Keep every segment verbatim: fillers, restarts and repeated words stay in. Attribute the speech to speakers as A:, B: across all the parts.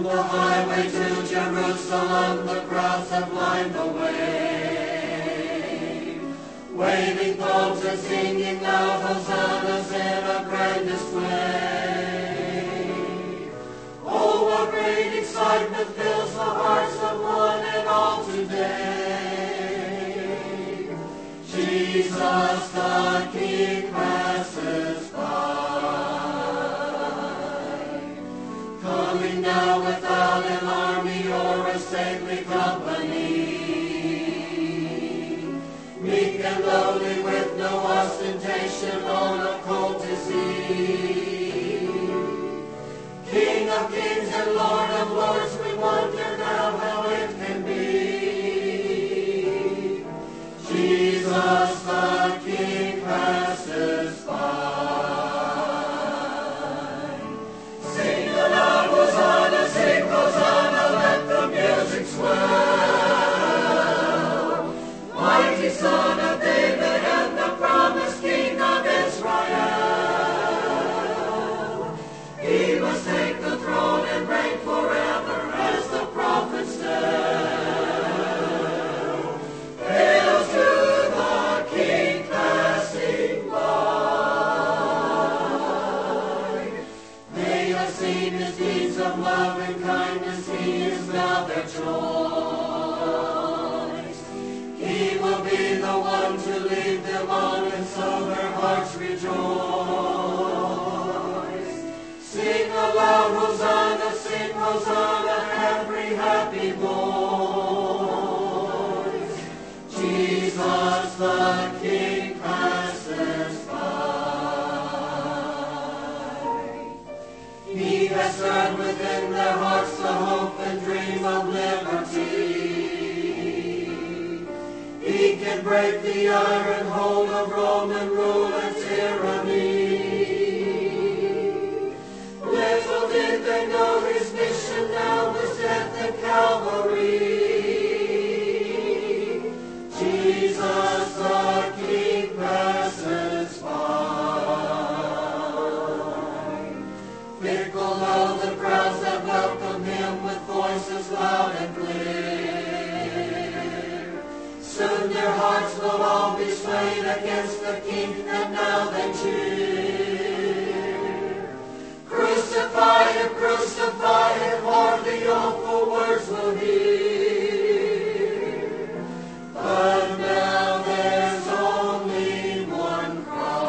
A: On the highway to Jerusalem, the crowds have lined the way, waving palms and singing loud hosannas in a grand display. Oh, what great excitement fills the hearts of one and all today. Jesus the King passes by, coming now without an army or a stately company, meek and lowly with no ostentation on a colt is he. King of kings and Lord of lords, we wonder now how it can be. Jesus the King passes by. Sing aloud, Hosanna, sing Hosanna, let the music swell. Mighty Son of David and the promised King of Israel. He must take the throne and reign forever as the prophets tell. Hail to the King passing by. They have seen his deeds of love and kindness, he is now their choice. He will be the one to lead them on, and so their hearts rejoice. Sing aloud, Hosanna, sing Hosanna, every happy voice. Jesus the King passes by. He has stirred within their hearts the hope and dream of liberty. He can break the iron hold of Roman rule and tyranny. Little did they know his mission now was death at Calvary. Jesus the King passes by. Fickle though the crowds that welcome him with voices loud and clear, soon their hearts will all be swayed against the King, and now they cheer. Crucify him, crucify him, or the awful words will hear. But now there's only one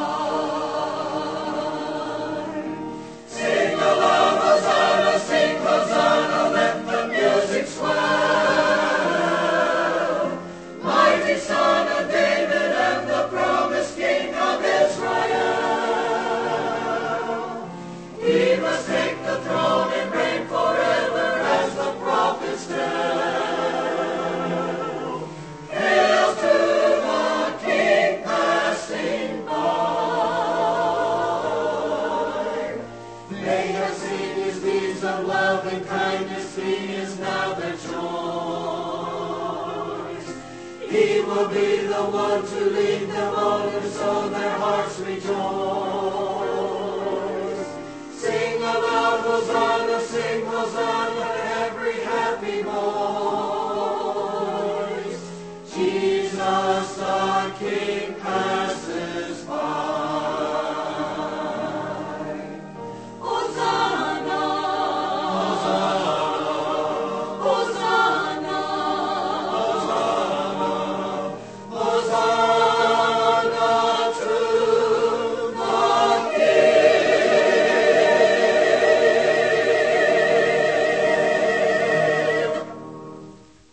A: cry. Sing aloud, Hosanna, sing Hosanna, let the music swell. Mighty Son of David and the promised King of Israel. He must take the throne and reign forever as the prophets tell. Hail to the King passing by. They have seen his deeds of love and kindness, he is now their choice. He will be the one to lead them on, and so their hearts rejoice. Sing aloud, Hosanna, sing Hosanna, every happy voice.